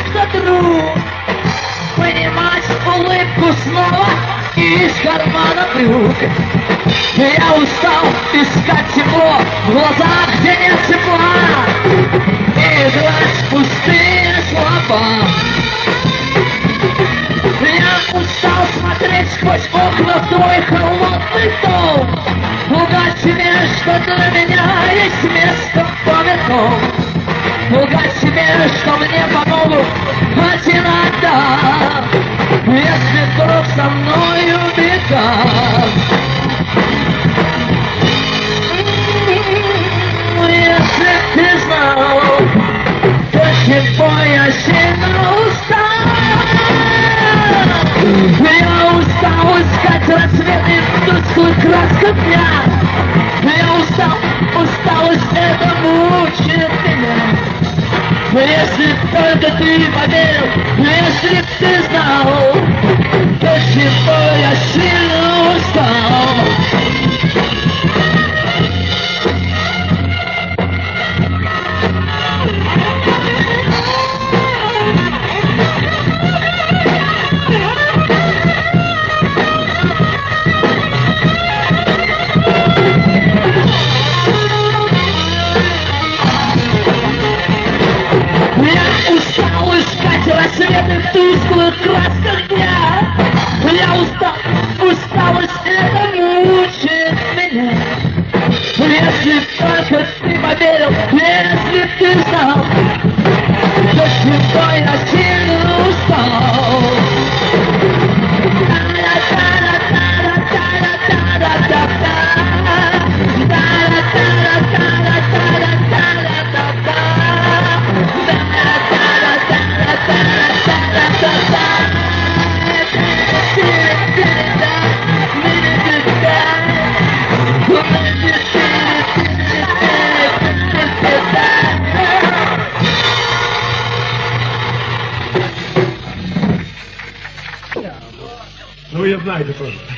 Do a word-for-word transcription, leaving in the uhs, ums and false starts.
сотру. Понимать улыбку снова из кармана брюк. Я устал искать тепло в глазах, где нет тепла, и играть пустые слова. Я устал смотреть сквозь окна в твой холодный дом, лгать тебе, что для меня есть место поверхом, лгать тебе, что мне помогут один отдам, если вдруг со мною беда. Если ты знал, до чего я сильно устал. Я устал искать рассветы в тусклых красках дня. Я устал, усталость это мучает меня. Если только ты поверил, если ты знал, до чего я сильно устал. Рассветы в тусклых красках дня. Я устал, усталость это мучает меня. Если только ты поверил, если ты знал, до чего я сильно устал. Ну, я знаю, это тоже.